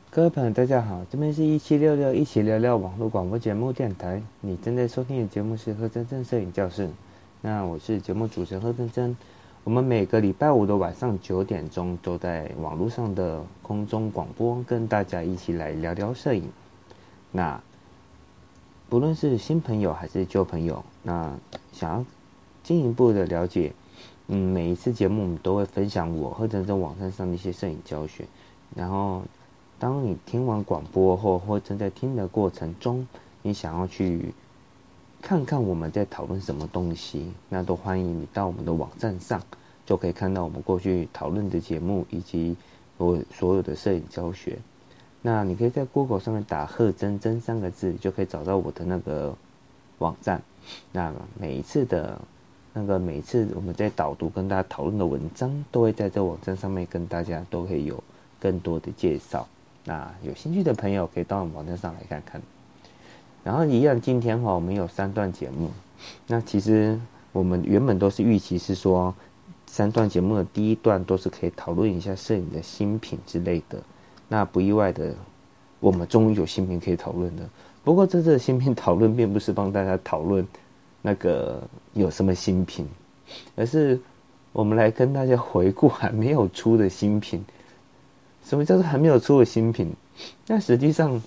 各位朋友，大家好，这边是1766一起聊聊网络广播节目电台。你正在收听的节目是何真真摄影教室。那我是节目主持人何真真。我们每个礼拜五的晚上9点钟都在网络上的空中广播，跟大家一起来聊聊摄影。那不论是新朋友还是旧朋友，那想要进一步的了解，每一次节目我们都会分享我何真真网站上的一些摄影教学，然后当你听完广播或正在听的过程中，你想要去看看我们在讨论什么东西，那都欢迎你到我们的网站上，就可以看到我们过去讨论的节目以及我所有的摄影教学。那你可以在 Google 上面打贺真真3个字，就可以找到我的那个网站。那每一次我们在导读跟大家讨论的文章，都会在这网站上面跟大家都可以有更多的介绍。那有兴趣的朋友可以到我们网站上来看看。然后一样，今天我们有3段节目。那其实我们原本都是预期是说3段节目的第一段都是可以讨论一下摄影的新品之类的。那不意外的，我们终于有新品可以讨论了。不过这次的新品讨论并不是帮大家讨论那个有什么新品，而是我们来跟大家回顾还没有出的新品。什么叫做还没有出的新品？那实际上，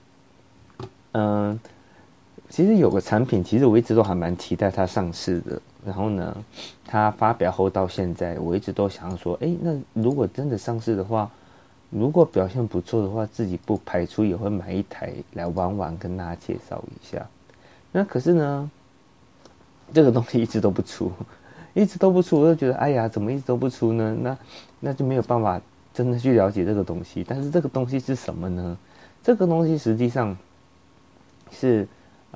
其实有个产品，其实我一直都还蛮期待它上市的。然后呢，它发表后到现在，我一直都想说，那如果真的上市的话，如果表现不错的话，自己不排除也会买一台来玩玩，跟大家介绍一下。那可是呢，这个东西一直都不出，我就觉得，哎呀，怎么一直都不出呢？那就没有办法真的去了解这个东西。但是这个东西是什么呢？这个东西实际上是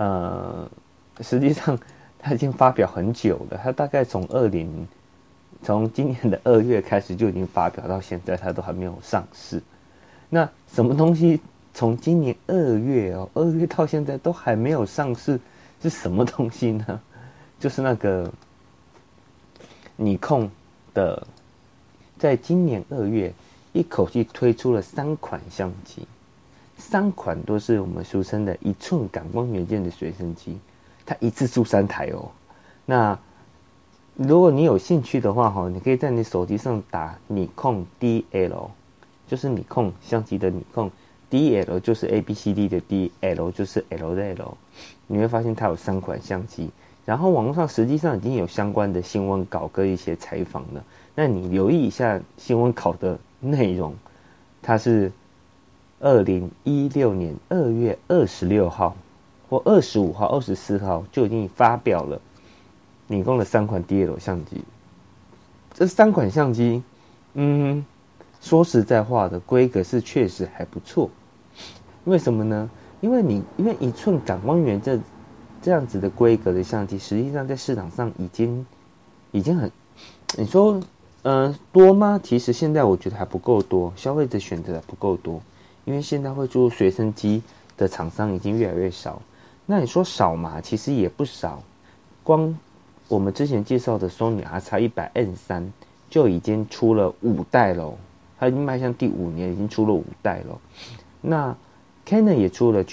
它已经发表很久了。它大概从今年的2月开始就已经发表到现在，它都还没有上市。那什么东西从今年2月到现在都还没有上市，是什么东西呢？就是那个尼康的，在今年2月一口气推出了3款相机，3款都是我们俗称的1寸感光元件的随身机，它一次出3台哦。那如果你有兴趣的话，你可以在你手机上打尼康 DL， 就是尼康相机的尼康 DL， 就是 ABCD 的 DL， 就是 L 的 L。你会发现它有3款相机，然后网络上实际上已经有相关的新闻稿跟一些采访了。那你留意一下新闻稿的内容，它是2016年2月26号或25号、24号就已经发表了尼康的3款 DL 相机。这3款相机，说实在话的，规格是确实还不错。为什么呢？因为1寸感光元这样子的规格的相机，实际上在市场上已经很，你说多吗？其实现在我觉得还不够多，消费者选择还不够多，因为现在会做随身机的厂商已经越来越少。那你说少嘛？其实也不少。光我们之前介绍的 Sony RX100M3 就已经出了5代了，它已经迈向第5年，已经出了5代了。那 Canon 也出了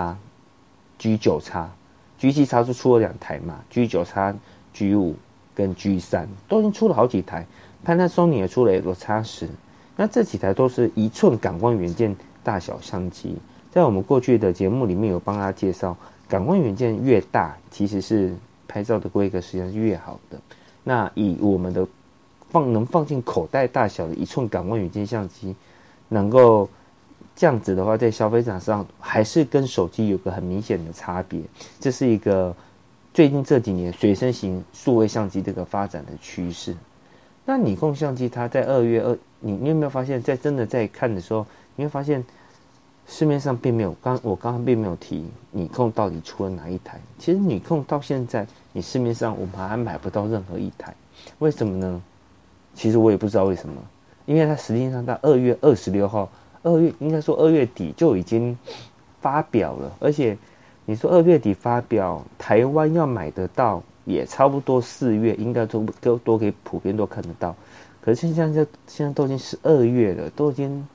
G7X、G9X，G7X 就出了2台嘛， G9X、G5 跟 G3 都已经出了好几台。Panasonic 也出了 LX10， 那这几台都是1寸感光元件大小相机。在我们过去的节目里面有帮大家介绍，感光元件越大，其实是拍照的规格实际上是越好的。那以我们的能放进口袋大小的1寸感光元件相机，能够这样子的话，在消费者上还是跟手机有个很明显的差别。这是一个最近这几年随身型数位相机这个发展的趋势。那尼康相机它在2月2，你有没有发现，真的在看的时候，你会发现市面上并没有，我刚刚并没有提尼康到底出了哪一台。其实尼康到现在，你市面上我们还买不到任何一台。为什么呢？其实我也不知道为什么，因为它实际上在2月26号，应该说2月底就已经发表了，而且你说2月底发表，台湾要买得到，也差不多4月应该都可以普遍都看得到。可是现在都已经12月了，都已经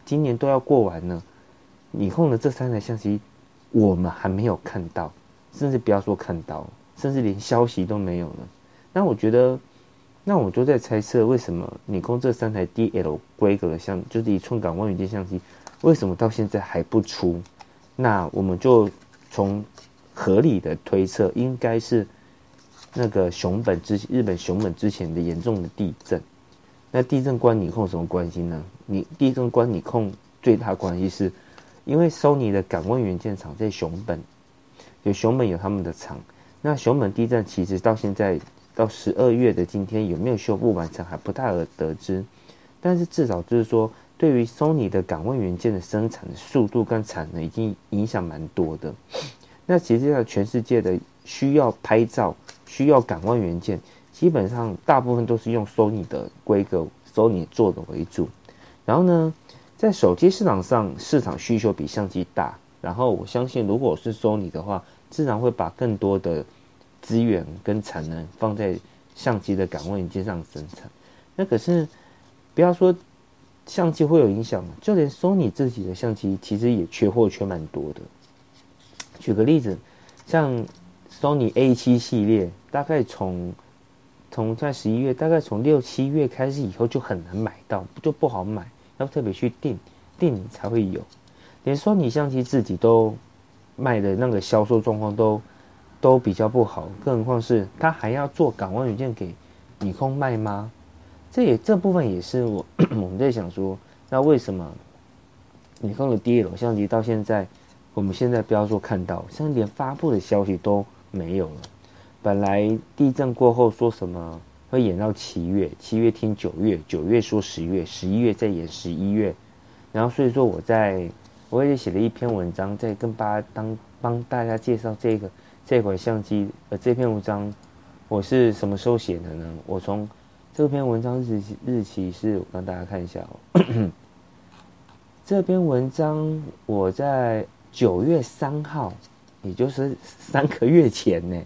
今年都要过完了，尼康的这3台相机我们还没有看到，甚至不要说看到，甚至连消息都没有了。那我觉得，那我就在猜测，为什么尼康这3台 DL 规格的就是1寸感光元件相机，为什么到现在还不出？那我们就从合理的推测，应该是那个日本熊本之前的严重的地震。那地震关尼康什么关系呢？地震关尼康最大关系是，因为 Sony 的感光元件厂在熊本，熊本有他们的厂。那熊本地震其实到现在到12月的今天有没有修复完成还不太得知，但是至少就是说，对于 Sony 的感光元件的生产的速度跟产能已经影响蛮多的。那其实在全世界的需要拍照、需要感光元件，基本上大部分都是用 Sony 的规格 ，Sony 做的为主。然后呢，在手机市场上，市场需求比相机大。然后我相信，如果是 Sony 的话，自然会把更多的资源跟产能放在相机的感光元件上生产。那可是不要说相机会有影响嘛，就连 Sony 自己的相机其实也缺货缺蛮多的。举个例子，像 Sony A7 系列，大概从在11月，大概从6、7月开始以后就很难买到，就不好买，要特别去订才会有。连 Sony 相机自己都卖的那个销售状况都比较不好，更何况是他还要做感光元件给尼康卖吗？这部分也是我们在想说，那为什么尼康的 DL 相机到现在，我们现在不要说看到，现在连发布的消息都没有了。本来地震过后说什么会演到7月，7月听9月，9月说10月，11月再演11月，然后所以说我也写了一篇文章，在帮大家介绍这款相机。这篇文章我是什么时候写的呢？我从这篇文章日期是我让大家看一下哦。这篇文章我在9月3号，也就是3个月前呢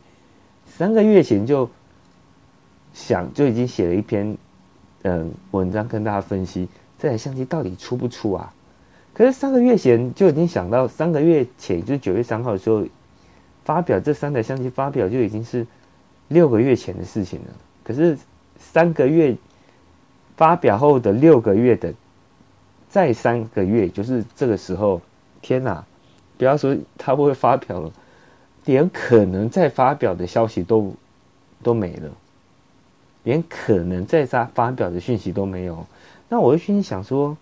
，3个月前就已经写了一篇文章跟大家分析这台相机到底出不出啊？可是3个月前就已经想到，3个月前就是9月3号的时候发表这3台相机发表就已经是6个月前的事情了。可是3个月发表后的6个月的再3个月，就是这个时候，天哪！不要说它会发表了，连可能再发表的消息都没了，连可能再发表的讯息都没有。那我就心想说，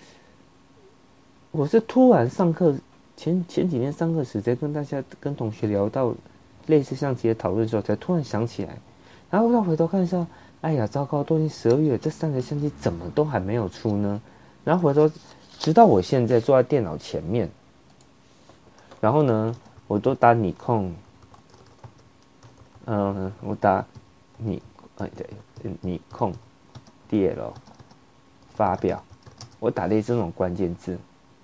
我是突然上课前几天上课时，在跟同学聊到类似相机的讨论的时候，才突然想起来，然后再回头看一下，哎呀，糟糕，都已经12月，这3台相机怎么都还没有出呢？然后回头，直到我现在坐在电脑前面，然后呢，我都打尼康，我打尼康 DL 发表，我打类似这种关键字，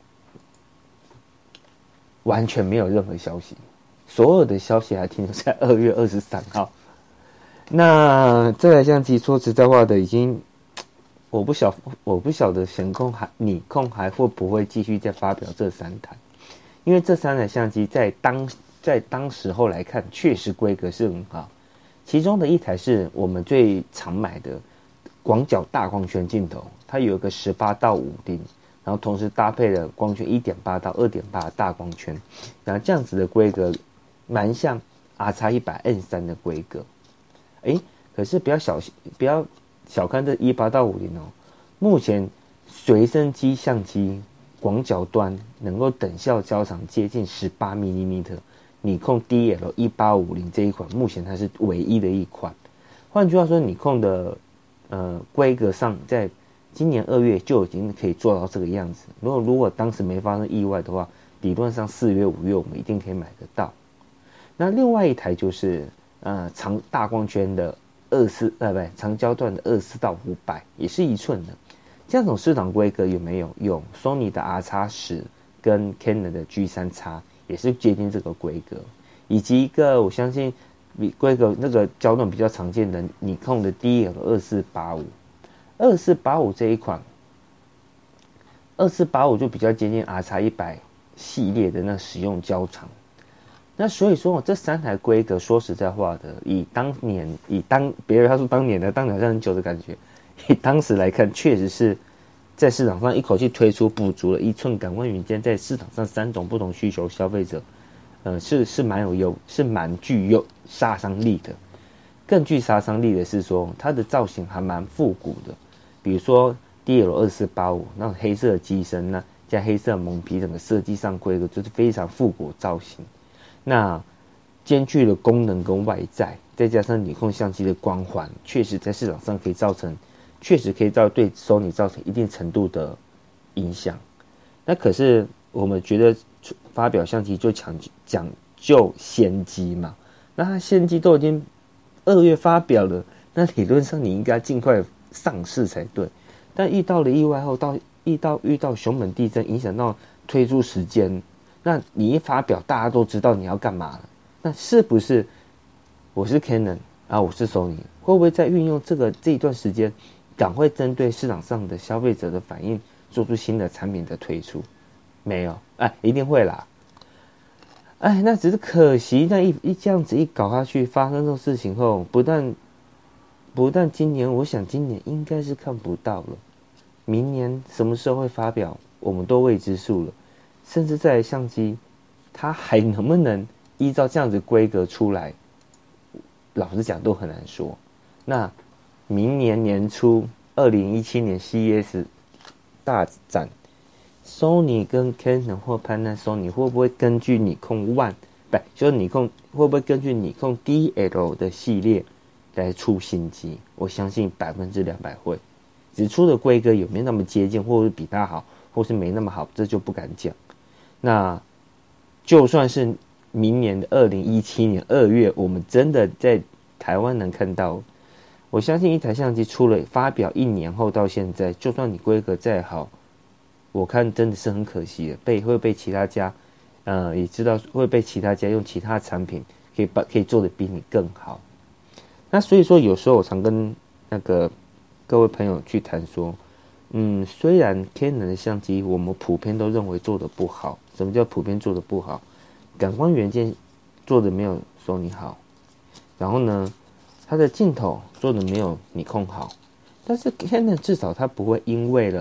完全没有任何消息，所有的消息还停留在2月23号。那这台相机说实在话的，已经我不晓得尼康还会不会继续再发表这3台，因为这3台相机在当时候来看，确实规格是很好。其中的一台是我们最常买的广角大光圈镜头，它有一个18-50，然后同时搭配了光圈1.8到2.8的大光圈，然后这样子的规格蛮像 RX100N3 的规格。可是不要小看这18-50哦，目前随身机相机广角端能够等效焦长接近18mm，尼康 DL 1850这一款，目前它是唯一的一款。换句话说，尼康的规格上，在今年2月就已经可以做到这个样子。如果当时没发生意外的话，理论上4月、5月我们一定可以买得到。那另外一台就是长大光圈的长焦段的24-500，也是1寸的。这种市场规格有没有？有 Sony 的 RX10 跟 Canon 的 G3X 也是接近这个规格，以及一个我相信比规格那个焦段比较常见的尼康的 DL2485。2485这一款 2485就比较接近 RX100系列的那使用焦长。那所以说这3台规格，说实在话的，别人他说当年的，当年好像很久的感觉，以当时来看，确实是在市场上一口气推出，补足了1寸感光元件在市场上3种不同需求消费者，是蛮具有杀伤力的。更具杀伤力的是说，它的造型还蛮复古的，比如说 DL2485那种黑色的机身呢，加黑色蒙皮，整个设计上规格就是非常复古造型。那兼具了功能跟外在，再加上尼控相机的光环，确实在市场上可以对 Sony 造成一定程度的影响。那可是我们觉得发表相机就讲究先机嘛，那它先机都已经2月发表了，那理论上你应该尽快上市才对。但遇到了意外后，遇到熊本地震，影响到推出时间。那你一发表，大家都知道你要干嘛了。那是不是我是 Canon 啊，我是 Sony， 会不会在运用这一段时间，赶快针对市场上的消费者的反应，做出新的产品的推出？没有，一定会啦。那只是可惜，那这样子一搞下去，发生这种事情后，不但今年，我想今年应该是看不到了。明年什么时候会发表，我们都未知数了。甚至这台相机，它还能不能依照这样子规格出来，老实讲都很难说。那明年年初2017年 CES 大展， Sony 跟 Canon 或 Panasonic 会不会根据尼控 One， 就是尼控会不会根据尼控 DL 的系列来出新机？我相信200%会，只出的规格有没有那么接近，或是比它好，或是没那么好，这就不敢讲。那就算是明年的2017年2月，我们真的在台湾能看到，我相信一台相机发表1年后到现在，就算你规格再好，我看真的是很可惜的，会被其他家，也知道会被其他家用其他产品可以做得比你更好。那所以说，有时候我常跟那个各位朋友去谈说，虽然 Canon 的相机我们普遍都认为做得不好，什么叫普遍做得不好？感光元件做得没有 Sony 好，然后呢，它的镜头做得没有尼控好，但是 Canon 至少它不会因为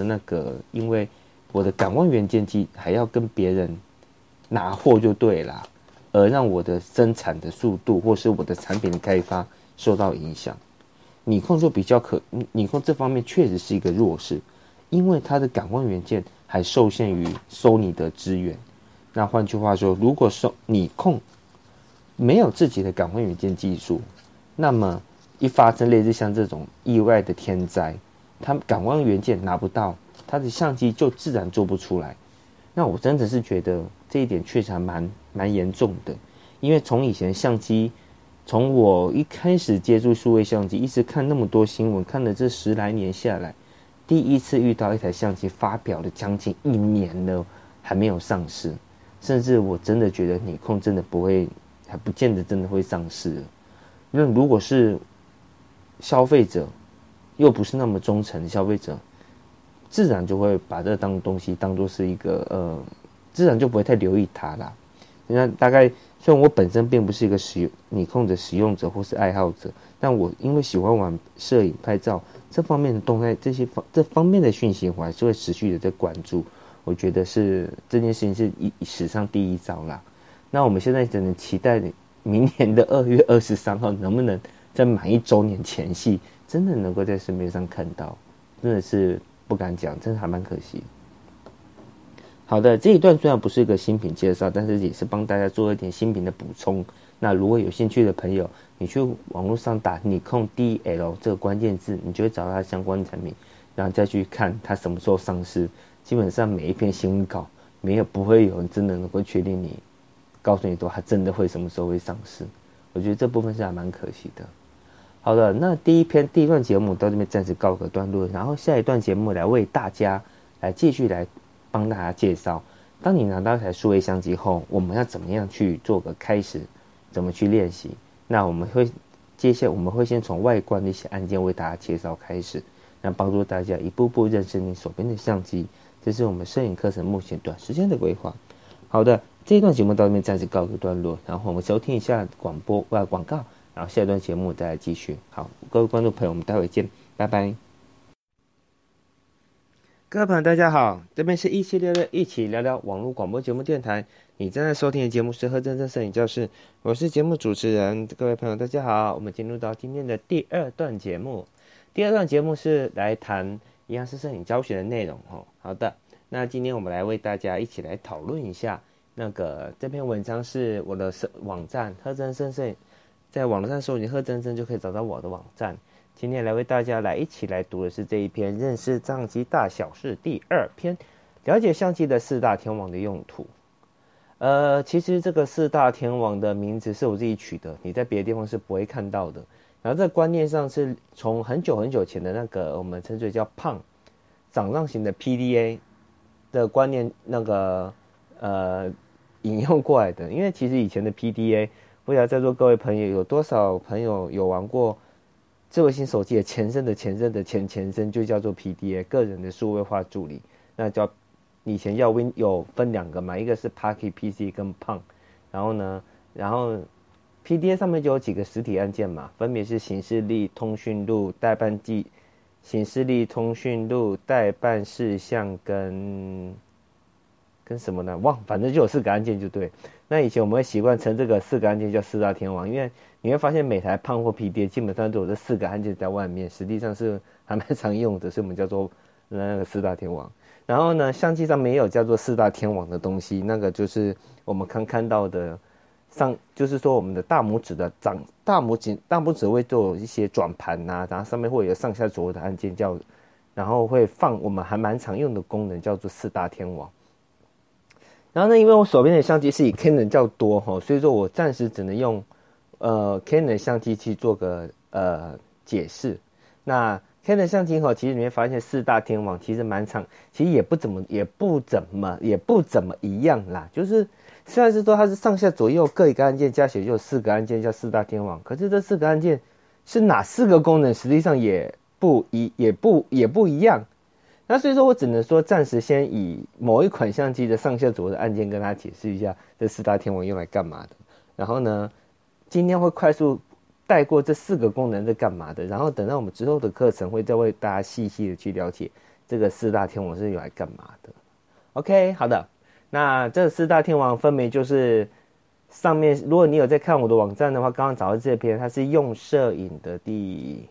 我的感光元件机还要跟别人拿货就对啦，而让我的生产的速度或是我的产品的开发受到影响。尼控就尼控这方面确实是一个弱势，因为它的感光元件还受限于 Sony 的资源。那换句话说，如果尼控没有自己的感光元件技术，那么一发生类似像这种意外的天灾，它感光元件拿不到，它的相机就自然做不出来。那我真的是觉得这一点确实还蛮严重的，因为从以前相机，从我一开始接触数位相机，一直看那么多新闻，看了这10来年下来，第一次遇到一台相机发表了将近1年了还没有上市，甚至我真的觉得尼控真的还不见得真的会上市了。因为如果是消费者，又不是那么忠诚的消费者，自然就会把这东西当作是一个自然就不会太留意它啦。那大概虽然我本身并不是一个尼控的使用者或是爱好者，但我因为喜欢玩摄影拍照这方面的动态，这方面的讯息，我还是会持续的在关注。我觉得这件事情是史上第一招啦。那我们现在只能期待明年的2月23号能不能在满1周年前夕，真的能够在市面上看到，真的是不敢讲，真的还蛮可惜。好的，这一段虽然不是一个新品介绍，但是也是帮大家做一点新品的补充。那如果有兴趣的朋友，你去网络上打尼控 DL 这个关键字，你就会找到它相关产品，然后再去看它什么时候上市。基本上每一篇新闻稿不会有人真的能够确定告诉你说它真的会什么时候会上市。我觉得这部分是还蛮可惜的。好的，那第一段节目到这边暂时告个段落，然后下一段节目来为大家继续来帮大家介绍，当你拿到一台数位相机后，我们要怎么样去做个开始，怎么去练习。那接下来我们会先从外观的一些按键为大家介绍开始，那帮助大家一步步认识你手边的相机， 这是我们摄影课程目前短时间的规划。好的，这一段节目到这边暂时告一个段落，然后我们收听一下广告，然后下一段节目再来继续。好，各位观众朋友，我们待会见，拜拜。各位朋友，大家好，这边是1766一起聊聊网络广播节目电台。你正在收听的节目是何真正摄影教室，我是节目主持人。各位朋友，大家好，我们进入到今天的第二段节目。第二段节目是来谈一样是摄影教学的内容。好的，那今天我们来为大家一起来讨论一下这篇文章是我的网站何真正摄影，在网络上搜寻何真正就可以找到我的网站。今天来为大家一起来读的是这一篇认识相机大小事第2篇，了解相机的4大天王的用途。其实这个4大天王的名字是我自己取的，你在别的地方是不会看到的。然后这观念上是从很久很久前的我们称之为叫胖掌上型的 PDA 的观念引用过来的。因为其实以前的 PDA， 不知道在座各位朋友有多少朋友有玩过智慧型手机的前身的前身的前身，就叫做 PDA 个人的数位化助理。那叫以前有分2个嘛，一个是 Pocket PC 跟 Palm， 然后 PDA 上面就有几个实体按键嘛，分别是行事历、通讯录、代办事项跟什么呢？反正就有4个按键就对。那以前我们会习惯称这个4个按键叫4大天王，因为你会发现每台胖或 PDA 基本上都有这4个按键在外面，实际上是还蛮常用的，所以我们叫做那个4大天王。然后呢，相机上面也有叫做4大天王的东西，那个就是我们看到的就是说我们的大拇指会做一些转盘然后上面会有上下左右的按键然后会放我们还蛮常用的功能叫做4大天王。然后呢，因为我手边的相机是以 Canon 较多所以说我暂时只能用Canon 相机去做个解释。那 Canon 相机其实你会发现4大天王其实蛮长，其实也不怎么一样啦。就是虽然是说它是上下左右各一个按键，加起来就有4个按键叫4大天王，可是这4个按键是哪4个功能，实际上也不一样。那所以说我只能说暂时先以某一款相机的上下左右的按键跟大家解释一下这4大天王用来干嘛的。然后呢，今天会快速带过这4个功能是干嘛的，然后等到我们之后的课程会再为大家细细的去了解这个4大天王是用来干嘛的。 OK， 好的，那这4大天王分别就是上面，如果你有在看我的网站的话，刚刚找到这篇它是用摄影的第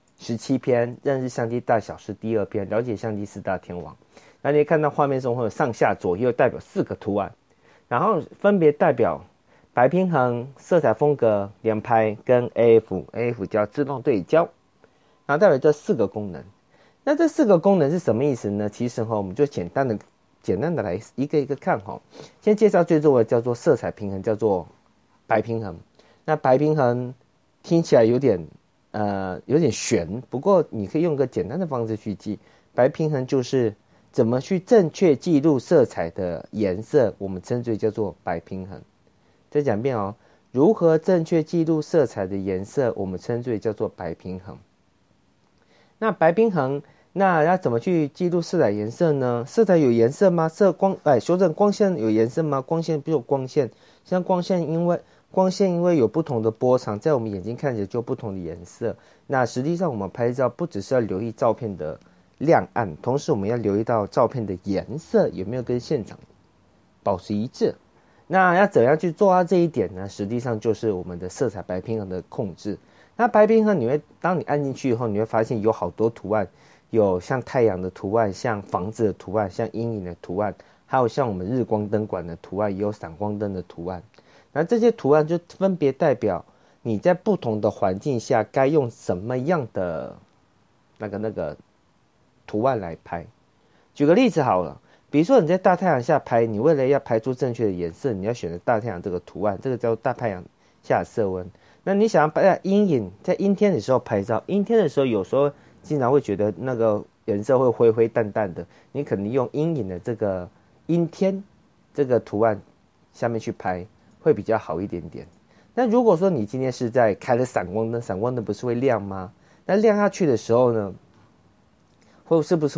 17篇，认识相机大小事第2篇，了解相机4大天王。那你看到画面中会有上下左右代表4个图案，然后分别代表白平衡、色彩风格、连拍跟 AF 叫自动对焦，然后代表这4个功能。那这4个功能是什么意思呢？其实我们就简单的来一个一个看先介绍最重要的叫做色彩平衡，叫做白平衡。那白平衡听起来有点悬，不过你可以用个简单的方式去记。白平衡就是怎么去正确记录色彩的颜色，我们称之为叫做白平衡。再讲一遍如何正确记录色彩的颜色，我们称之为叫做白平衡。那白平衡，那要怎么去记录色彩颜色呢？色彩有颜色吗？修正光线有颜色吗？光线不有光线，像光线因为有不同的波长，在我们眼睛看起来就有不同的颜色。那实际上我们拍照不只是要留意照片的亮暗，同时我们要留意到照片的颜色有没有跟现场保持一致。那要怎样去做到这一点呢？实际上就是我们的色彩白平衡的控制。那白平衡当你按进去以后，你会发现有好多图案，有像太阳的图案，像房子的图案，像阴影的图案，还有像我们日光灯管的图案，也有闪光灯的图案。那这些图案就分别代表你在不同的环境下该用什么样的那个图案来拍。举个例子好了，比如说你在大太阳下拍，你为了要拍出正确的颜色，你要选择大太阳这个图案，这个叫大太阳下色温。那你想要拍阴影，在阴天的时候拍照，阴天的时候有时候经常会觉得那个颜色会灰灰淡淡的，你可能用阴影的这个阴天这个图案下面去拍会比较好一点点。那如果说你今天是在开了闪光灯，闪光灯不是会亮吗？那亮下去的时候呢，是不是会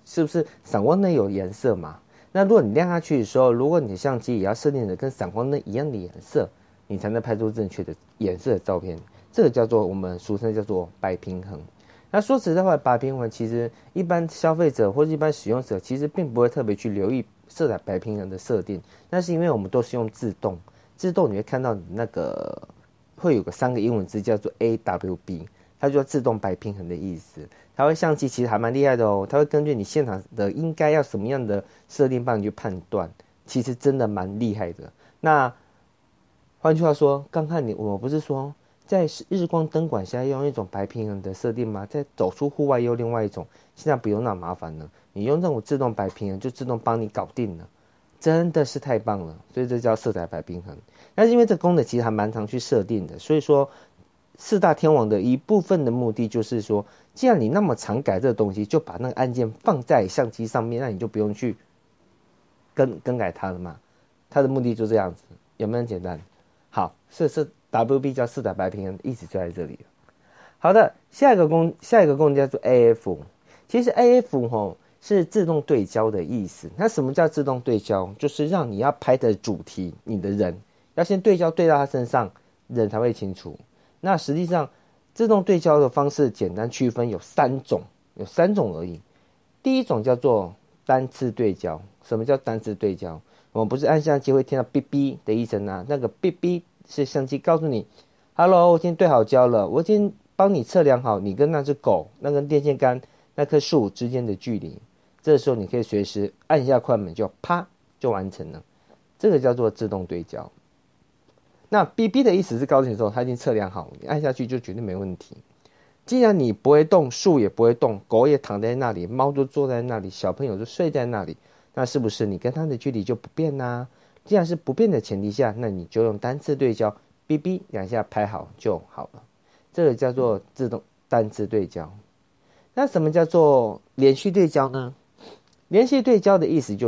是不是闪光灯有颜色嘛？那如果你亮下去的时候，如果你的相机也要设定的跟闪光灯一样的颜色，你才能拍出正确的颜色的照片。这个叫做我们俗称叫做白平衡。那说实在话，白平衡其实一般消费者或是一般使用者其实并不会特别去留意色彩白平衡的设定，那是因为我们都是用自动你会看到你那个会有个3个英文字叫做 AWB， 它就叫自动白平衡的意思。它会相机其实还蛮厉害的哦，它会根据你现场的应该要什么样的设定帮你去判断，其实真的蛮厉害的。那换句话说，刚看我不是说在日光灯管下用一种白平衡的设定吗？在走出户外又另外一种，现在不用那么麻烦了，你用这种自动白平衡就自动帮你搞定了，真的是太棒了。所以这叫色彩白平衡。但是因为这功能其实还蛮常去设定的，所以说四大天王的一部分的目的就是说，既然你那么常改这个东西，就把那个按键放在相机上面，那你就不用去更改它了嘛。它的目的就这样子，有没有很简单？好，是 WB 叫色彩白平衡，意思就在这里了。好的，下一个功能叫做 AF。其实 AF 是自动对焦的意思。那什么叫自动对焦？就是让你要拍的主题，你的人要先对焦对到他身上，人才会清楚。那实际上自动对焦的方式简单区分有3种而已。第一种叫做单次对焦。什么叫单次对焦？我们不是按相机会听到哔哔的一声啊，那个哔哔是相机告诉你 Hello， 我已经对好焦了，我已经帮你测量好你跟那只狗、那根电线杆、那棵树之间的距离。这时候你可以随时按一下快门，就啪就完成了。这个叫做自动对焦。那 BB 的意思是告诉你说，它已经测量好，你按下去就绝对没问题。既然你不会动，树也不会动，狗也躺在那里，猫就坐在那里，小朋友就睡在那里，那是不是你跟它的距离就不变啊？既然是不变的前提下，那你就用单次对焦 ，BB 2下拍好就好了。这个叫做自动单次对焦。那什么叫做连续对焦呢？连续对焦的意思就是，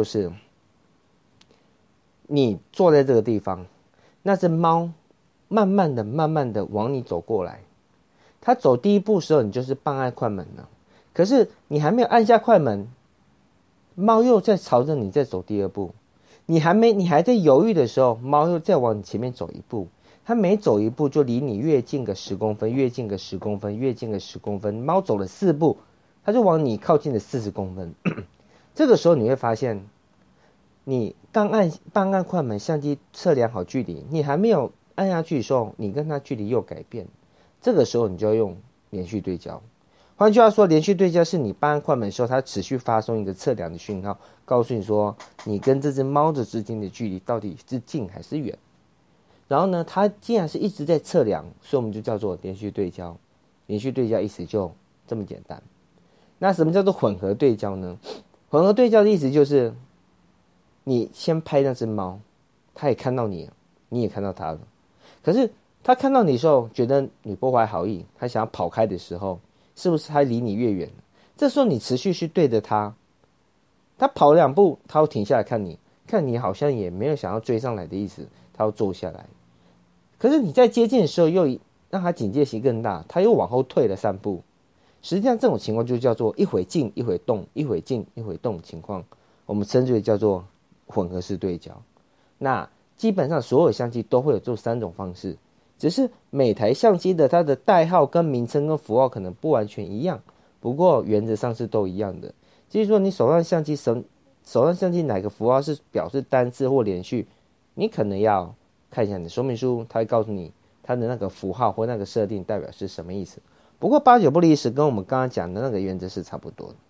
你坐在这个地方，那只猫慢慢的往你走过来，它走第一步的时候，你就是半按快门了。可是你还没有按下快门，猫又在朝着你再走第2步，你还在犹豫的时候，猫又再往你前面走1步，它每走1步就离你越近个10公分，越近个10公分，越近个10公分。猫走了4步，它就往你靠近了40公分。这个时候你会发现，你刚半按快门，相机测量好距离，你还没有按下去的时候，你跟它距离又改变。这个时候你就要用连续对焦。换句话说，连续对焦是你半按快门的时候，它持续发送一个测量的讯号，告诉你说你跟这只猫的之间的距离到底是近还是远。然后呢，它既然是一直在测量，所以我们就叫做连续对焦。连续对焦意思就这么简单。那什么叫做混合对焦呢？混合对焦的意思就是，你先拍那只猫，它也看到你了，你也看到它了。可是它看到你的时候，觉得你不怀好意，它想要跑开的时候，是不是它离你越远？这时候你持续去对着它，它跑2步，它会停下来看你好像也没有想要追上来的意思，它要坐下来。可是你在接近的时候，又让它警戒心更大，它又往后退了3步。实际上这种情况就叫做一会静一会动，一会静一会动的情况，我们称之为叫做混合式对焦。那基本上所有相机都会有这3种方式，只是每台相机的它的代号跟名称跟符号可能不完全一样，不过原则上是都一样的。至于说你手上相机哪个符号是表示单次或连续，你可能要看一下你的说明书，它会告诉你它的那个符号或那个设定代表是什么意思。不过8九不离10，跟我们刚刚讲的那个原则是差不多的。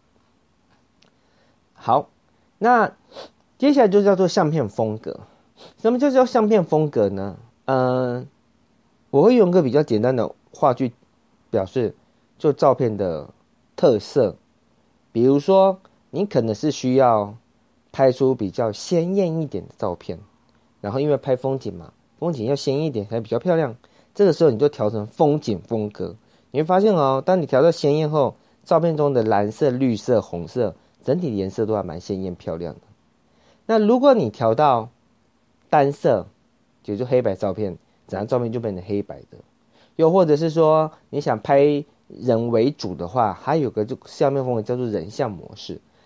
好，那接下来就叫做相片风格。什么叫相片风格呢？我会用个比较简单的话去表示，就照片的特色。比如说，你可能是需要拍出比较鲜艳一点的照片，然后因为拍风景嘛，风景要鲜艳一点才比较漂亮。这个时候你就调成风景风格。你会发现哦，当你调到鲜艳后，照片中的蓝色、绿色、红色，整体的颜色都还蛮鲜艳漂亮的。那如果你调到单色，就是黑白照片，整张照片就变成黑白的。又或者是说，你想拍人为主的话，还有个就相片风格叫做人像模式。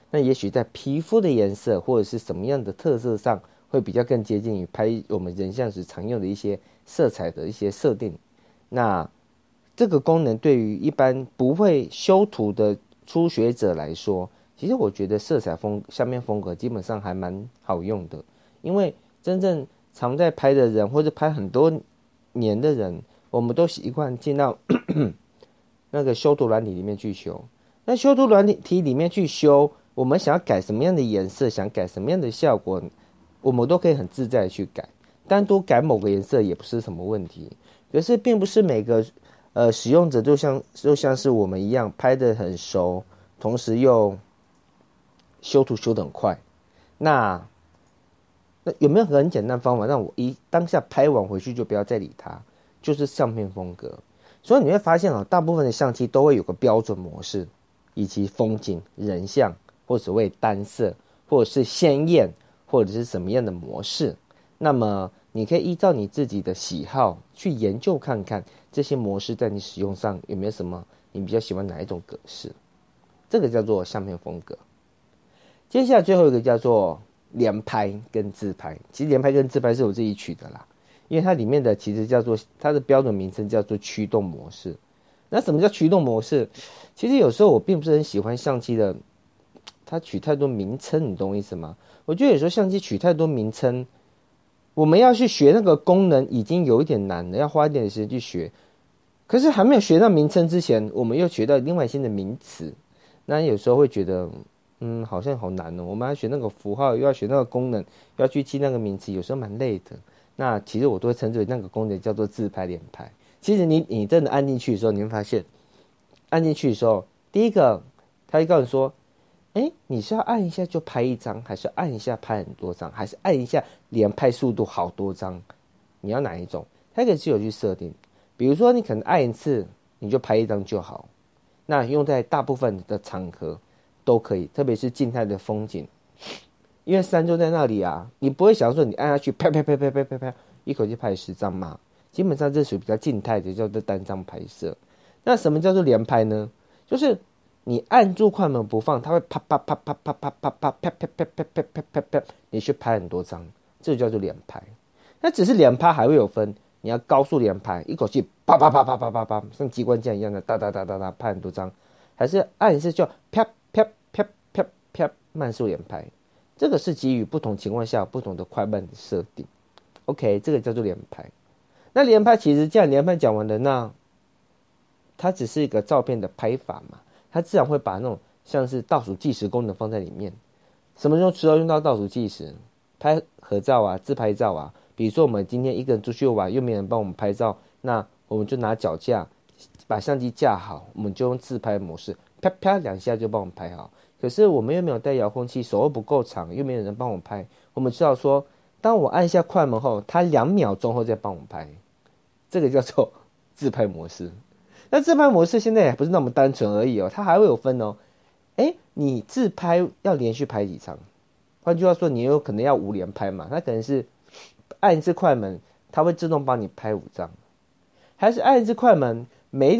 那也许在皮肤的颜色或者是什么样的特色上，会比较更接近于拍我们人像时常用的一些色彩的一些设定。那这个功能对于一般不会修图的初学者来说，其实我觉得色彩下面风格基本上还蛮好用的，因为真正常在拍的人或者拍很多年的人，我们都习惯进到那个修图软体里面去修。那修图软体里面去修，我们想要改什么样的颜色，想改什么样的效果，我们都可以很自在的去改。单独改某个颜色也不是什么问题。可是并不是每个使用者就像是我们一样拍得很熟，同时又修图修得很快。那有没有很简单的方法让我当下拍完回去就不要再理它？就是相片风格。所以你会发现大部分的相机都会有个标准模式，以及风景、人像，或所谓单色，或者是鲜艳，或者是什么样的模式。那么你可以依照你自己的喜好去研究看看这些模式在你使用上有没有什么你比较喜欢哪一种格式。这个叫做相片风格。接下来最后一个叫做连拍跟自拍。其实连拍跟自拍是我自己取的啦，因为它里面的其实叫做它的标准名称叫做驱动模式。那什么叫驱动模式？其实有时候我并不是很喜欢相机的它取太多名称，你懂我意思吗？我觉得有时候相机取太多名称，我们要去学那个功能已经有一点难了，要花一点时间去学。可是还没有学到名称之前，我们又学到另外新的名词，那有时候会觉得好像好难哦。我们要学那个符号，又要学那个功能，又要去记那个名词，有时候蛮累的。那其实我都会称之为那个功能叫做自拍连拍。其实你真的按进去的时候，你会发现，按进去的时候，第一个他会告诉你说，你是要按一下就拍一张，还是按一下拍很多张，还是按一下连拍速度好多张？你要哪一种？它可以自由去设定。比如说你可能按一次你就拍一张就好，那用在大部分的场合都可以，特别是静态的风景，因为山就在那里啊，你不会想说你按下去拍，一口气拍10张嘛。基本上这属于比较静态的，叫做单张拍摄。那什么叫做连拍呢？就是你按住快门不放，它会啪啪啪啪啪啪啪啪啪啪啪啪啪啪啪，你去拍很多张，这就叫做连拍。那只是连拍还会有分，你要高速连拍，一口气啪啪啪啪啪啪啪，像机关枪一样的哒哒哒哒哒拍很多张，还是按一次就啪啪啪啪啪慢速连拍。这个是基于不同情况下不同的快慢的设定。OK， 这个叫做连拍。那连拍其实这样连拍讲完了，那它只是一个照片的拍法嘛，它自然会把那种像是倒数计时功能放在里面。什么时候需要用到倒数计时？拍合照啊，自拍照啊。比如说我们今天一个人出去玩，又没人帮我们拍照，那我们就拿脚架把相机架好，我们就用自拍模式，啪啪2下就帮我们拍好。可是我们又没有带遥控器，手又不够长，又没有人帮我们拍，我们知道说，当我按下快门后，它2秒钟后再帮我们拍，这个叫做自拍模式。那自拍模式现在也不是那么单纯而已哦，它还会有分哦。你自拍要连续拍几张？换句话说，你有可能要5连拍嘛？它可能是按一次快门，它会自动帮你拍5张，还是按一次快门，每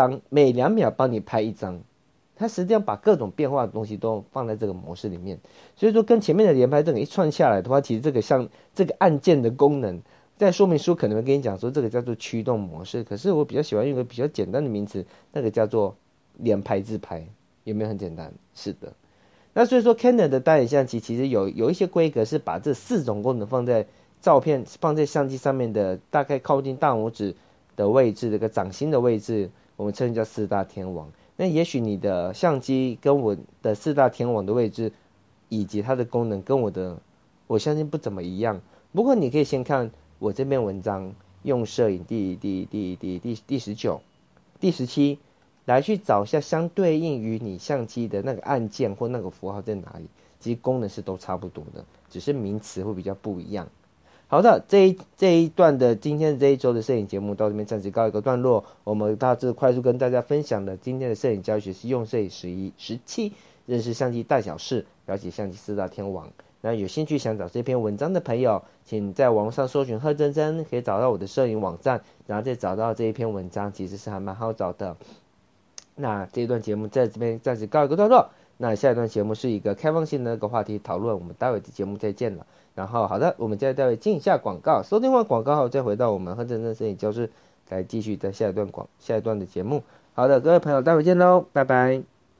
2秒帮你拍1张？它实际上把各种变化的东西都放在这个模式里面。所以说，跟前面的连拍这个一串下来的话，其实这个按键的功能，在说明书可能会跟你讲说这个叫做驱动模式。可是我比较喜欢用一个比较简单的名词，那个叫做连拍自拍。有没有很简单？是的。那所以说 Canon 的单眼相机其实有一些规格是把这4种功能放在放在相机上面的，大概靠近大拇指的位置，这个掌心的位置，我们称叫4大天王。那也许你的相机跟我的4大天王的位置以及它的功能跟我相信不怎么一样。不过你可以先看我这篇文章，用摄影第19、第17来去找一下相对应于你相机的那个按键或那个符号在哪里。其实功能是都差不多的，只是名词会比较不一样。好的，这一段的今天这一周的摄影节目到这边暂时告一个段落。我们大致快速跟大家分享的今天的摄影教学是用摄影11、17，认识相机大小事，了解相机4大天王。那有兴趣想找这篇文章的朋友，请在网络上搜寻贺真真，可以找到我的摄影网站，然后再找到这一篇文章，其实是还蛮好找的。那这一段节目在这边暂时告一个段落， 那下一段节目是一个开放性的那个话题讨论，我们待会的节目再见了。然后好的，我们待会进一下广告，收听完广告后再回到我们何真正摄影教室来继续在下一段的节目。好的，各位朋友，待会见喽，拜拜。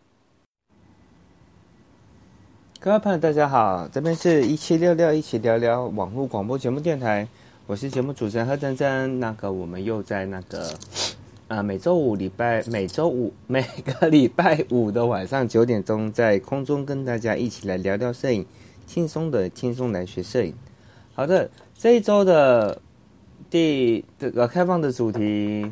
各位朋友，大家好，这边是1766一起聊聊网络广播节目电台，我是节目主持人何真真。我们又在每个礼拜五的晚上9点钟，在空中跟大家一起来聊聊摄影，轻松来学摄影。好的，这一周的这个开放的主题，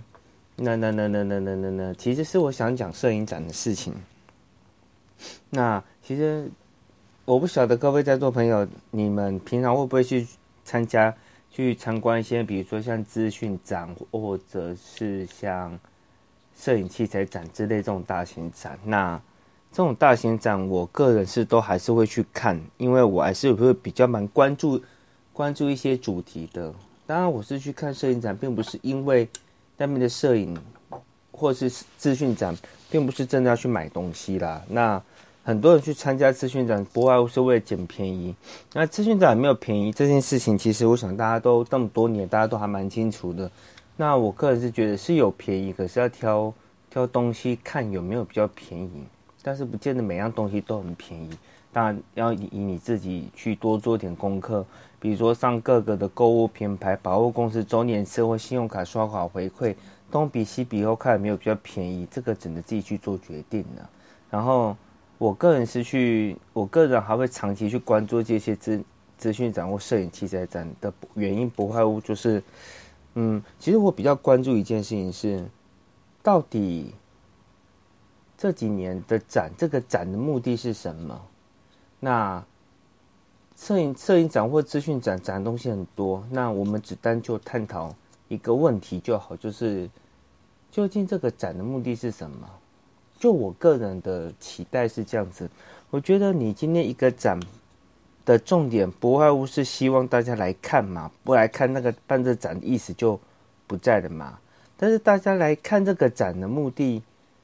其实是我想讲摄影展的事情。那其实我不晓得各位在座朋友，你们平常会不会去参观一些，比如说像资讯展，或者是像摄影器材展之类这种大型展。那这种大型展，我个人是都还是会去看，因为我还是会比较蛮关注一些主题的。当然，我是去看摄影展，并不是因为那边的摄影或是资讯展，并不是真的要去买东西啦。那很多人去参加资讯展，不外乎是为了捡便宜。那资讯展没有便宜这件事情，其实我想大家都这么多年，大家都还蛮清楚的。那我个人是觉得是有便宜，可是要挑东西看有没有比较便宜，但是不见得每样东西都很便宜。当然要以你自己去多做点功课，比如说上各个的购物品牌、百货公司周年册或信用卡刷卡回馈，东比西比后看有没有比较便宜，这个只能自己去做决定了。然后我个人还会长期去关注这些资讯展或摄影器材展的原因，不外乎就是，其实我比较关注一件事情是，到底这几年的这个展的目的是什么？那摄影展或资讯展的东西很多，那我们只单就探讨一个问题就好，就是究竟这个展的目的是什么？就我个人的期待是这样子，我觉得你今天一个展的重点不外乎是希望大家来看嘛，不来看那个办这展的意思就不在了嘛。但是大家来看这个展的目的，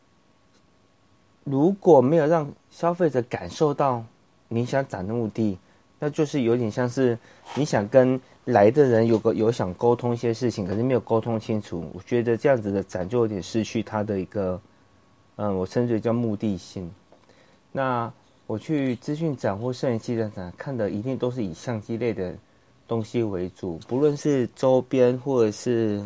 如果没有让消费者感受到你想展的目的，那就是有点像是你想跟来的人有想沟通一些事情，可是没有沟通清楚。我觉得这样子的展就有点失去它的一个我称之为叫目的性。那我去资讯展或摄影器材展看的一定都是以相机类的东西为主，不论周边或者是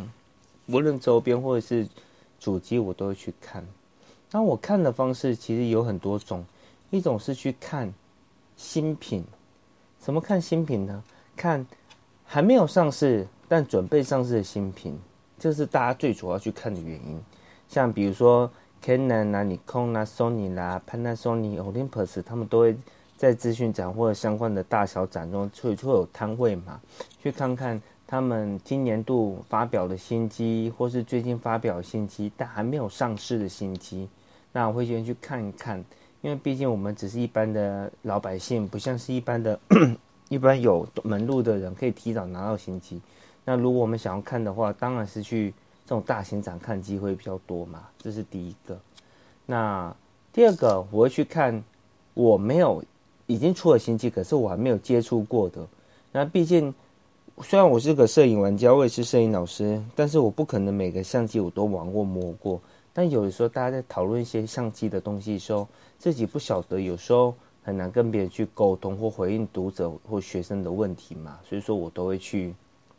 主机我都会去看。那我看的方式其实有很多种，一种是去看新品。什么看新品呢？看还没有上市但准备上市的新品，这是大家最主要去看的原因。像比如说Canon 啊、Nikon 啊、Sony 啦、Panasonic、Olympus， 他们都会在资讯展或者相关的大小展中会有摊位嘛，去看看他们今年度发表的新机，或是最近发表的新机，但还没有上市的新机。那我会先去看一看，因为毕竟我们只是一般的老百姓，不像是一般有门路的人可以提早拿到新机。那如果我们想要看的话，当然是去这种大型展看机会比较多嘛，这是第一个。那第二个，我会去看我没有已经出了新机，可是我还没有接触过的。那毕竟虽然我是个摄影玩家，我也是摄影老师，但是我不可能每个相机我都玩过摸过。但有的时候大家在讨论一些相机的东西的时候，自己不晓得，有时候很难跟别人去沟通或回应读者或学生的问题嘛，所以说我都会去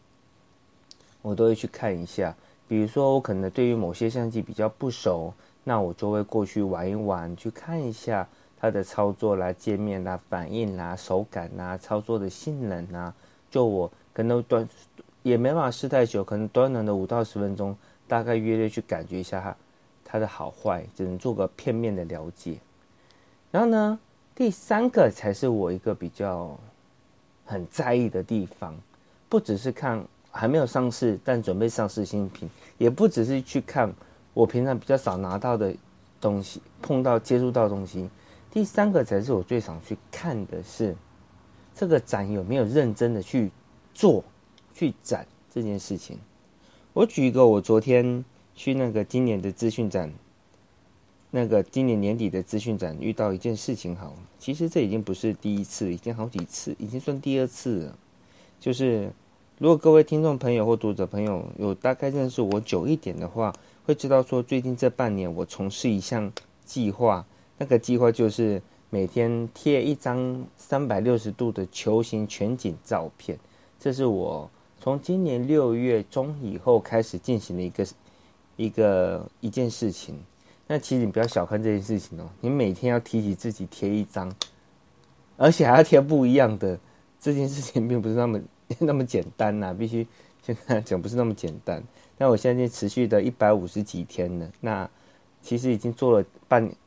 看一下。比如说我可能对于某些相机比较不熟，那我就会过去玩一玩，去看一下它的操作啦、界面啦、反应啦、手感啦、操作的性能啦。就我可能也没办法试太久，可能短短的5到10分钟，大概约略去感觉一下它的好坏，只能做个片面的了解。然后呢，第三个才是我一个比较很在意的地方，不只是看还没有上市但准备上市新品，也不只是去看我平常比较少拿到的东西，接触到的东西。第三个才是我最想去看的是，这个展有没有认真的去展这件事情。我举一个我昨天去那个今年的资讯展， 那个今年年底的资讯展遇到一件事情好了，其实这已经不是第一次，已经好几次，已经算第二次了。就是如果各位听众朋友或读者朋友有大概认识我久一点的话，会知道说最近这半年我从事一项计划，那个计划就是每天贴一张360度的球形全景照片。这是我从今年6月中以后开始进行的一件事情。那其实你不要小看这件事情哦，你每天要提醒自己贴一张，而且还要贴不一样的，这件事情并不是那么简单呐，必须现在讲不是那么简单。但我现在已经持续的150几天了，那其实已经做了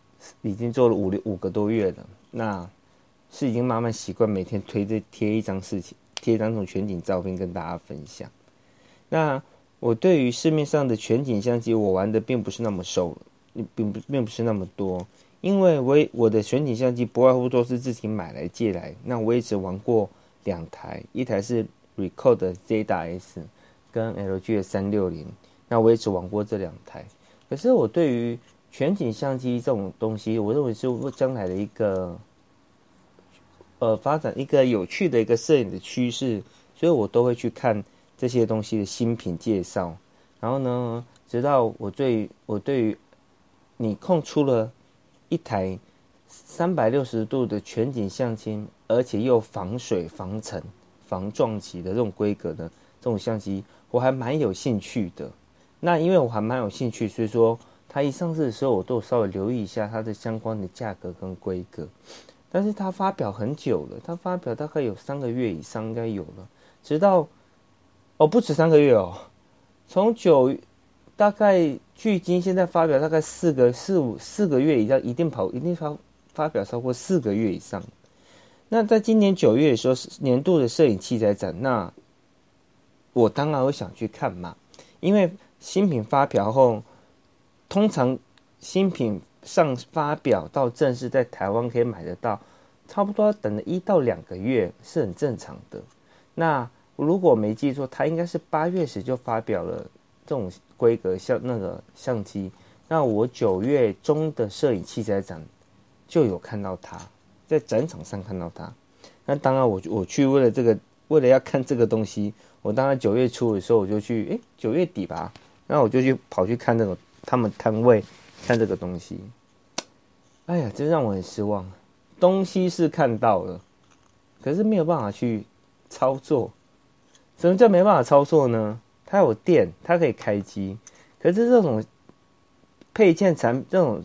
5个多月了，那是已经慢慢习惯每天贴一张这种全景照片跟大家分享。那我对于市面上的全景相机，我玩的并不是那么熟，并不是那么多，因为我的全景相机不外乎都是自己买来借来。那我也只玩过2台，一台是 Ricoh 的 Z-S 跟 LG 的360，那我也只玩过这2台。可是我对于全景相机这种东西，我认为是将来的一个发展一个有趣的一个摄影的趋势，所以我都会去看这些东西的新品介绍。然后呢，直到我对于你空出了一台360度的全景相机，而且又防水、防尘、防撞击的这种规格的这种相机，我还蛮有兴趣的。那因为我还蛮有兴趣，所以说它一上市的时候，我都有稍微留意一下它的相关的价格跟规格。但是它发表很久了，它发表大概有3个月以上应该有了，直到不止3个月哦，从大概距今现在发表大概4个月以上，一定发表超过4个月以上。那在今年9月的时候，年度的摄影器材展，那我当然会想去看嘛，因为新品发表后，通常新品上发表到正式在台湾可以买得到，差不多要等了1到2个月是很正常的。那如果我没记错，它应该是8月时就发表了这种规格相机，那我9月中的摄影器材展就有看到它，在展场上看到它。那当然我去为了要看这个东西，我当然9月初的时候我就去9月底吧，那我就跑去看那种他们摊位看这个东西。哎呀，真让我很失望。东西是看到了，可是没有办法去操作。什么叫没办法操作呢？它有电，它可以开机，可是这种配件这种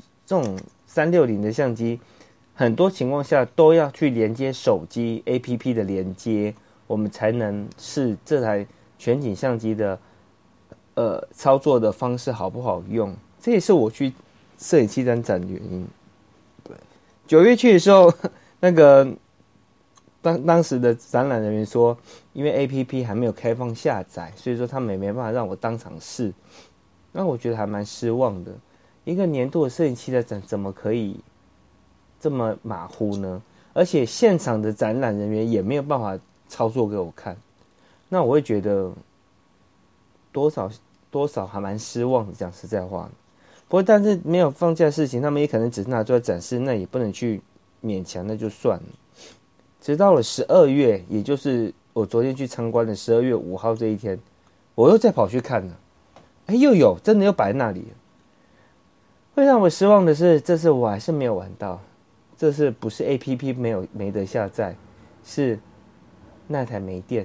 360的相机，很多情况下都要去连接手机 APP 的连接，我们才能试这台全景相机的操作的方式好不好用。这也是我去摄影器展的原因。对，9月去的时候，那个当时的展览人员说，因为 APP 还没有开放下载，所以说他们也没办法让我当场试。那我觉得还蛮失望的。一个年度的摄影器材展怎么可以这么马虎呢？而且现场的展览人员也没有办法操作给我看，那我会觉得多少还蛮失望的，讲实在话。不过但是没有放假的事情，他们也可能只是拿出来展示，那也不能去勉强，那就算了。直到了12月，也就是我昨天去参观的12月5号这一天，我又再跑去看了，真的又摆在那里了。会让我失望的是，这次我还是没有玩到。这次不是 APP 没得下载，是那台没电。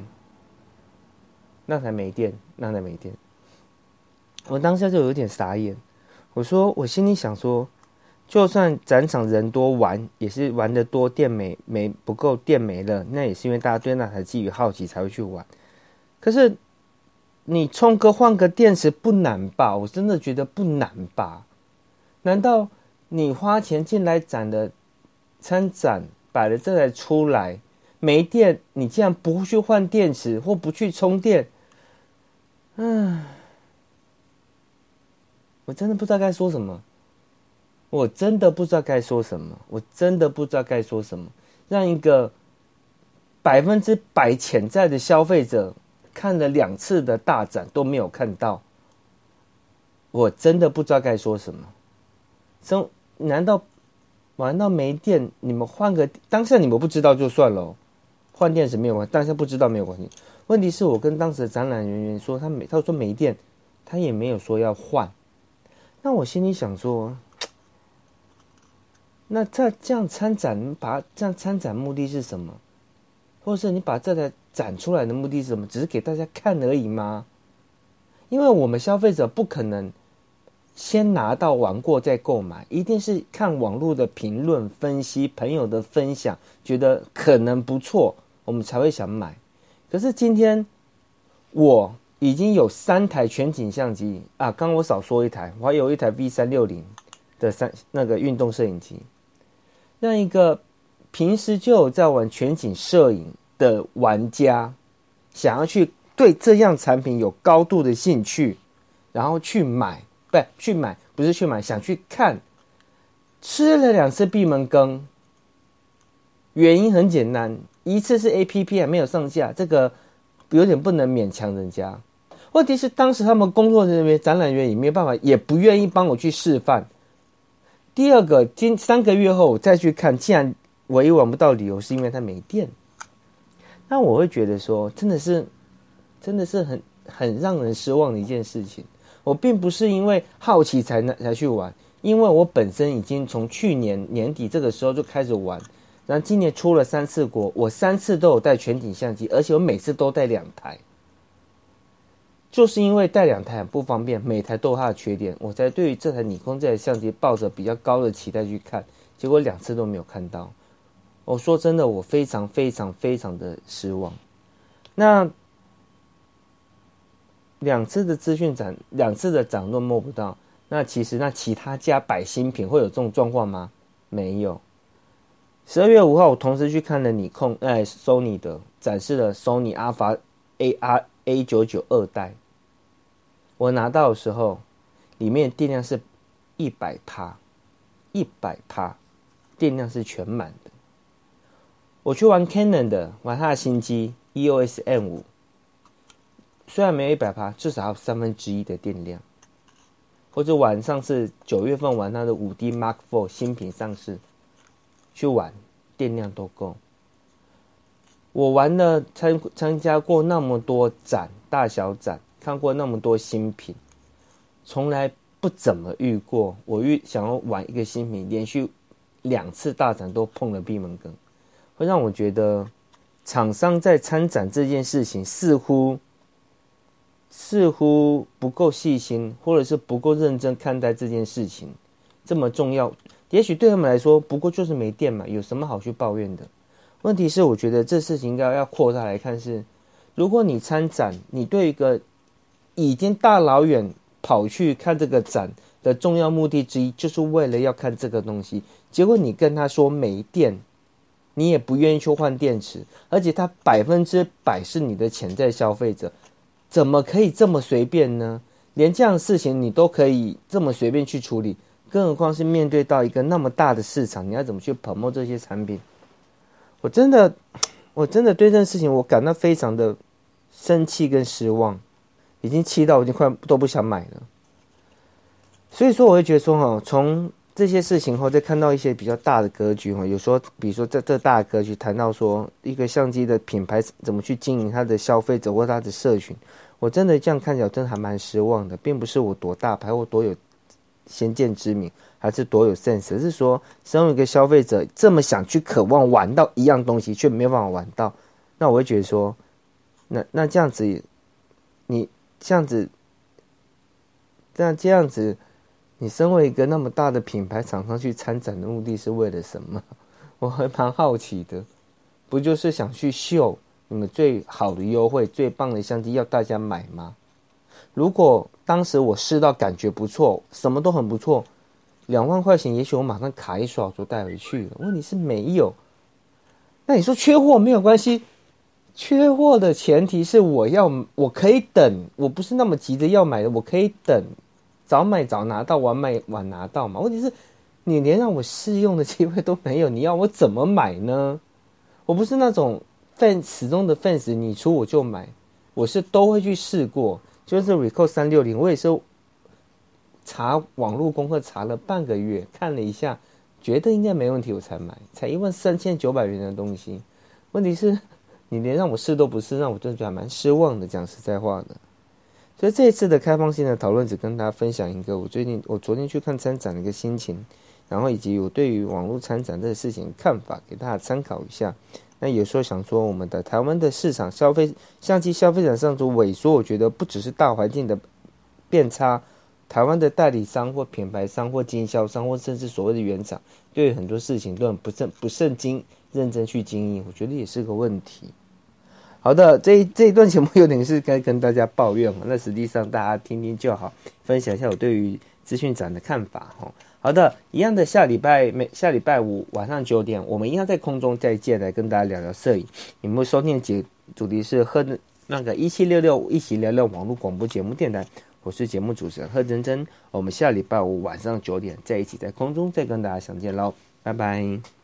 我当下就有点傻眼。我心里想说，就算展场人多玩，也是玩得多，电不够，电没了，那也是因为大家对那台基于好奇才会去玩。可是你充个换个电池不难吧？我真的觉得不难吧？难道你花钱进来参展，摆了这台出来，没电，你竟然不去换电池或不去充电？我真的不知道该说什么。让一个100%潜在的消费者看了2次的大展都没有看到，我真的不知道该说什么。 难道玩到没电，你们换个当下你们不知道就算了，换电池没有关系，当下不知道没有关系。问题是我跟当时的展览人员说，他说没电，他也没有说要换。那我心里想说，那这样参展，这样参展目的是什么？或者是你把这台展出来的目的是什么？只是给大家看而已吗？因为我们消费者不可能先拿到玩过再购买，一定是看网络的评论分析、朋友的分享，觉得可能不错，我们才会想买。可是今天我已经有3台全景相机啊，刚我少说一台，我还有一台 V360的那个运动摄影机，让一个平时就有在玩全景摄影的玩家，想要去对这样产品有高度的兴趣，然后去买，不是去买，想去看，吃了2次闭门羹。原因很简单，一次是 APP 还没有上架，这个有点不能勉强人家。问题是当时他们工作人员、展览员也没有办法，也不愿意帮我去示范。第二个，3个月后我再去看，既然我也玩不到，理由是因为它没电。那我会觉得说，真的是很让人失望的一件事情。我并不是因为好奇才去玩，因为我本身已经从去年年底这个时候就开始玩，然后今年出了3次国，我3次都有带全景相机，而且我每次都带2台。就是因为带2台很不方便，每台都有它的缺点，我才对于这台尼康这台相机抱着比较高的期待去看，结果2次都没有看到。我说真的，我非常非常非常的失望。那2次的资讯展，2次的展都摸不到，那其他家摆新品会有这种状况吗？没有。12月5号，我同时去看了Sony 的展示了 Sony Alpha A992 代，我拿到的时候，里面电量是100%，电量是全满的。我去玩 Canon 的，玩它的新机 EOS M5， 虽然没有100%，至少还有1/3的电量。或者晚上是9月份玩它的 5D Mark IV 新品上市，去玩电量都够。我玩了参加过那么多展，大小展，看过那么多新品，从来不怎么遇过我想要玩一个新品，连续2次大展都碰了闭门羹，会让我觉得厂商在参展这件事情似乎不够细心，或者是不够认真看待这件事情。这么重要，也许对他们来说不过就是没电嘛，有什么好去抱怨的？问题是我觉得这事情应该要扩大来看，是如果你参展，你对一个已经大老远跑去看这个展的重要目的之一就是为了要看这个东西，结果你跟他说没电，你也不愿意去换电池，而且他100%是你的潜在消费者，怎么可以这么随便呢？连这样的事情你都可以这么随便去处理，更何况是面对到一个那么大的市场，你要怎么去promote这些产品？我真的对这件事情我感到非常的生气跟失望，已经气到我已经快都不想买了。所以说我会觉得说，从这些事情后再看到一些比较大的格局，有时候比如说这大的格局谈到说一个相机的品牌怎么去经营它的消费者或它的社群，我真的这样看起来真的还蛮失望的，并不是我多大牌或多有先见之明，还是多有 sense， 而是说身为一个消费者这么想去渴望玩到一样东西却没有办法玩到，那我会觉得说那这样子你这样子你身为一个那么大的品牌厂商去参展的目的是为了什么？我还蛮好奇的。不就是想去秀你们最好的优惠最棒的相机要大家买吗？如果当时我试到感觉不错，什么都很不错，2万块钱也许我马上卡一刷就带回去了。问题是没有。那你说缺货没有关系，缺货的前提是我可以等，我不是那么急着要买的，我可以等，早买早拿到，晚买晚拿到嘛。问题是你连让我试用的机会都没有，你要我怎么买呢？我不是那种始终的 fans， 你出我就买，我是都会去试过。就是 Ricoh 360，我也是查网络功课查了半个月，看了一下，觉得应该没问题，我才买，才13900元的东西。问题是，你连让我试都不试，让我真的觉得还蛮失望的。讲实在话的，所以这一次的开放性的讨论，只跟大家分享一个我昨天去看参展的一个心情，然后以及我对于网络参展这个事情的看法，给大家参考一下。那有时候想说，我们的台湾的市场相机消费者上做萎缩，我觉得不只是大环境的变差，台湾的代理商或品牌商或经销商或甚至所谓的原厂，对很多事情都很不甚认真去经营，我觉得也是个问题。好的，这一段节目有点是该跟大家抱怨，那实际上大家听听就好，分享一下我对于资讯展的看法。好的，一样的，下礼拜五晚上9点，我们一样在空中再见，来跟大家聊聊摄影。你们收听的主题是1766一起聊聊网络广播节目电台，我是节目主持人贺珍珍。我们下礼拜五晚上9点再一起在空中再跟大家相见喽，拜拜。